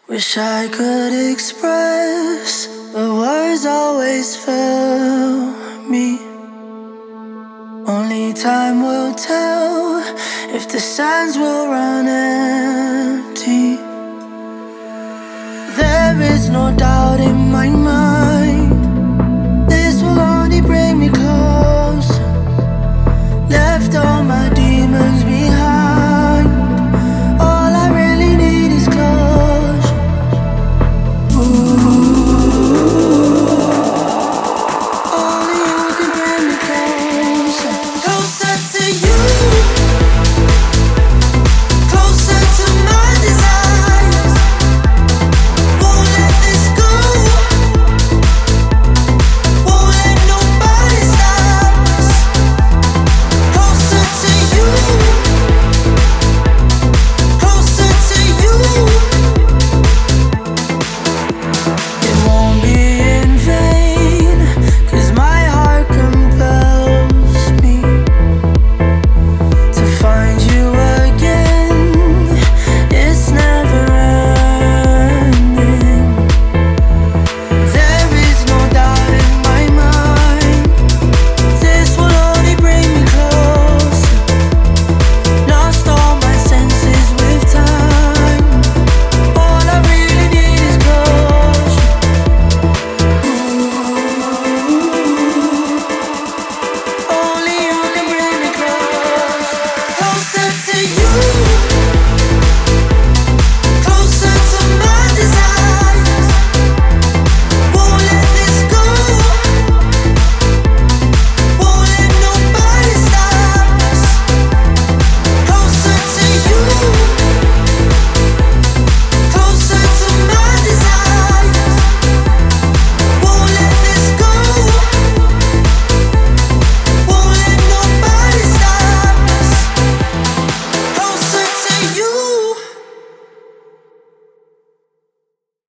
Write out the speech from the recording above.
Wish I could express, but words always fail me. Only time will tell if the sands will run empty. There is no doubt in my mind,